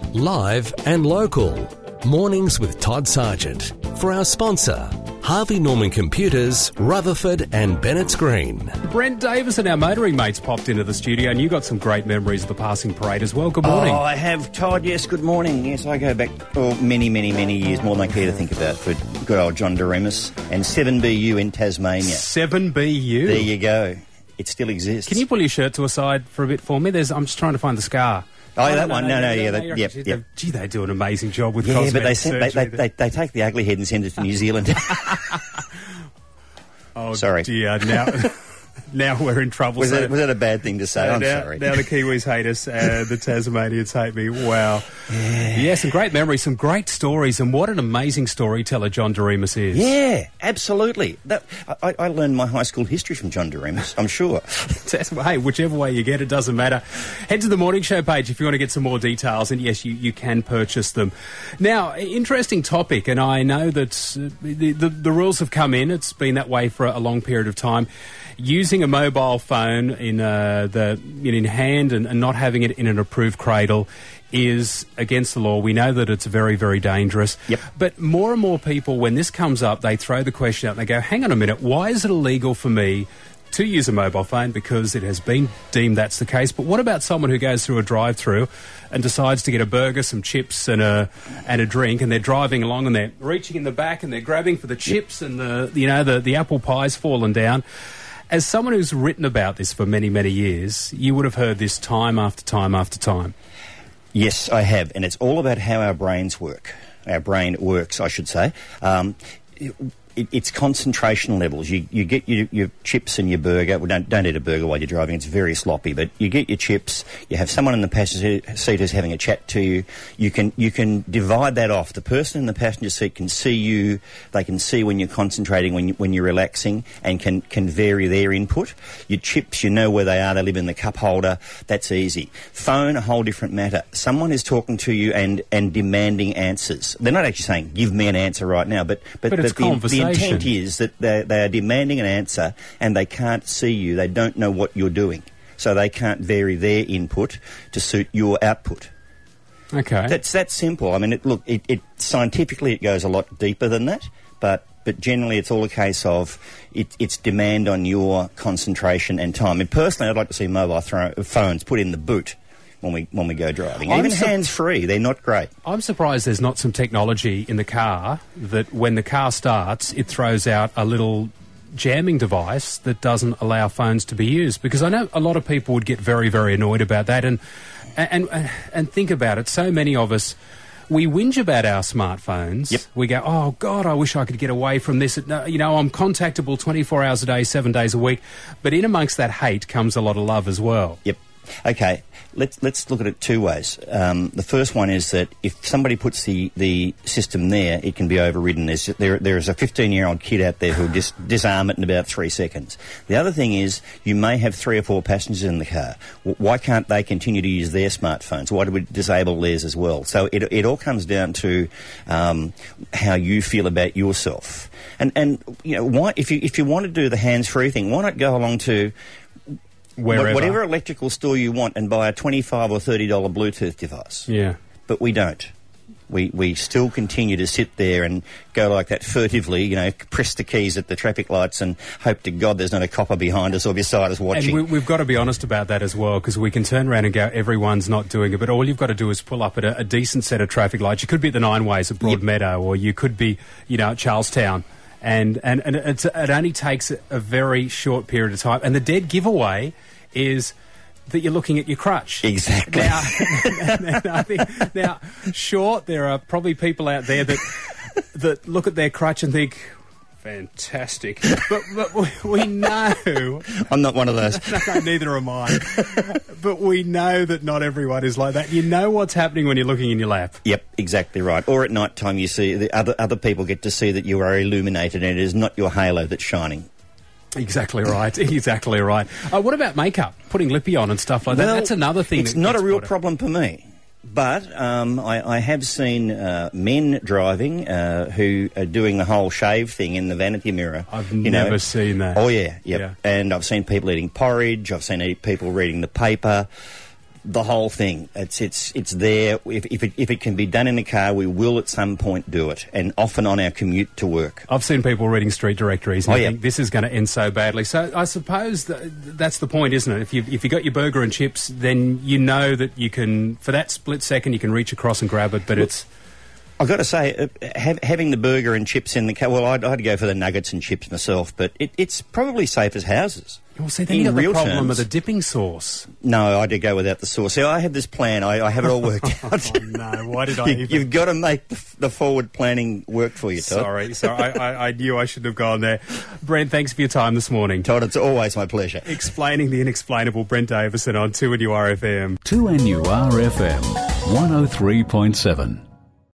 Live and local. Mornings with Todd Sargent. For our sponsor, Harvey Norman Computers, Rutherford and Bennett's Green. Brent Davis and our motoring mates popped into the studio, and you got some great memories of the passing parade as well. Good morning. Oh, I have, Todd. Yes, good morning. Yes, I go back many, many, many years, more than I care to think about, for good old John Doremus and 7BU in Tasmania. 7BU? There you go. It still exists. Can you pull your shirt to a side for a bit for me? I'm just trying to find the scar. Oh, that one? No, yep. Gee, they do an amazing job with cosmetic surgery. they take the ugly head and send it to New Zealand. Oh, sorry. Dear, now we're in trouble. Was that a bad thing to say? I'm sorry. Now the Kiwis hate us and the Tasmanians hate me. Wow. Yeah, some great memories, some great stories, and what an amazing storyteller John Doremus is. Yeah, absolutely. I learned my high school history from John Doremus, I'm sure. Hey, whichever way you get, it doesn't matter. Head to the Morning Show page if you want to get some more details, and yes, you can purchase them. Now, interesting topic, and I know that the rules have come in. It's been that way for a long period of time. Using a mobile phone in hand and not having it in an approved cradle is against the law. We know that it's very, very dangerous. Yep. But more and more people, when this comes up, they throw the question out and they go, hang on a minute, why is it illegal for me to use a mobile phone? Because it has been deemed that's the case. But what about someone who goes through a drive-through and decides to get a burger, some chips and a drink, and they're driving along and they're reaching in the back and they're grabbing for the chips and the apple pie's fallen down? As someone who's written about this for many, many years, you would have heard this time after time after time. Yes, I have, and it's all about how our brains work. Our brain works, I should say. It's concentration levels. You get your chips and your burger. Well, don't eat a burger while you're driving. It's very sloppy. But you get your chips. You have someone in the passenger seat who's having a chat to you. You can divide that off. The person in the passenger seat can see you. They can see when you're concentrating, when you're relaxing, and can vary their input. Your chips, you know where they are. They live in the cup holder. That's easy. Phone, a whole different matter. Someone is talking to you and demanding answers. They're not actually saying, "Give me an answer right now," but it's conversation. The intent is that they are demanding an answer and they can't see you. They don't know what you're doing. So they can't vary their input to suit your output. Okay. That's that simple. I mean, scientifically it goes a lot deeper than that, but generally it's all a case of it's demand on your concentration and time. And personally, I'd like to see mobile phones put in the boot when we go driving. Even hands-free, they're not great. I'm surprised there's not some technology in the car that when the car starts, it throws out a little jamming device that doesn't allow phones to be used. Because I know a lot of people would get very, very annoyed about that. And think about it, so many of us, we whinge about our smartphones. Yep. We go, oh, God, I wish I could get away from this. I'm contactable 24 hours a day, 7 days a week. But in amongst that hate comes a lot of love as well. Yep. Okay, let's look at it two ways. The first one is that if somebody puts the system there, it can be overridden. There is a 15-year-old kid out there who'll just disarm it in about 3 seconds. The other thing is you may have 3 or 4 passengers in the car. Why can't they continue to use their smartphones? Why do we disable theirs as well? So it all comes down to how you feel about yourself. And why if you want to do the hands-free thing, why not go along to whatever electrical store you want and buy a $25 or $30 Bluetooth device. Yeah. But we don't. We still continue to sit there and go like that furtively, press the keys at the traffic lights and hope to God there's not a copper behind us or beside us watching. And we've got to be honest about that as well, because we can turn around and go, everyone's not doing it, but all you've got to do is pull up at a decent set of traffic lights. You could be at the Nine Ways at Broadmeadow, or you could be, at Charlestown. And it only takes a very short period of time. And the dead giveaway is that you're looking at your crutch. Exactly. Now, sure, there are probably people out there that look at their crutch and think, fantastic. But we know... I'm not one of those. No, neither am I. But we know that not everyone is like that. You know what's happening when you're looking in your lap. Yep, exactly right. Or at night time you see the other people get to see that you are illuminated and it is not your halo that's shining. Exactly right. Exactly right. What about makeup? Putting lippy on and stuff like that? That's another thing. It's not a real problem for me. But I have seen men driving who are doing the whole shave thing in the vanity mirror. I've never seen that. Oh, yeah, yep. Yeah. And I've seen people eating porridge. I've seen people reading the paper. The whole thing. It's there. If it can be done in a car, we will at some point do it, and often on our commute to work. I've seen people reading street directories and Oh, yeah. think this is going to end so badly. So I suppose that's the point, isn't it? If you got your burger and chips, then you know that you can, for that split second, you can reach across and grab it, but it's... I've got to say, having the burger and chips in the car, well, I'd go for the nuggets and chips myself, but it's probably safe as houses. Well, see, then you got the problem of the dipping sauce. No, I did go without the sauce. See, I have this plan. I have it all worked out. Oh, no, why did I even... You've got to make the forward planning work for you, Todd. Sorry, I knew I shouldn't have gone there. Brent, thanks for your time this morning. Todd, it's always my pleasure. Explaining the inexplainable, Brent Davison on 2NURFM. 2NURFM 103.7.